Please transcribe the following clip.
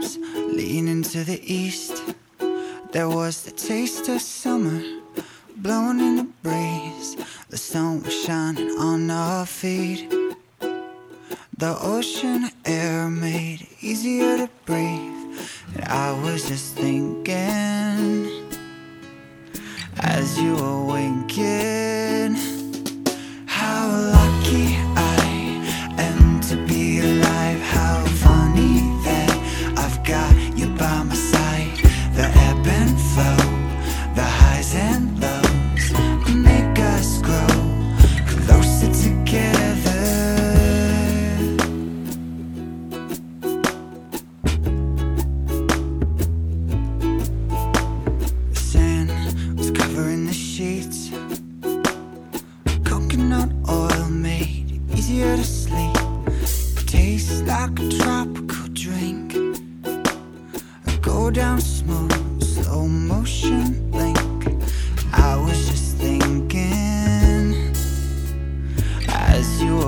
arms leaning to the east. There was the taste of summer blowing in the breeze. The sun was shining on our feet. The ocean air made it easier to breathe. And I was just thinking, as you were winking, how lucky I am to be alive. How funny that I've got you by my side. The ebb and flow, the highs and lows make us grow closer together. The sand was covering the sheets. Coconut oil made it easier to sleep. It tastes like a tropical drink. I go down smooth, slow motion blink. I was just thinking, as you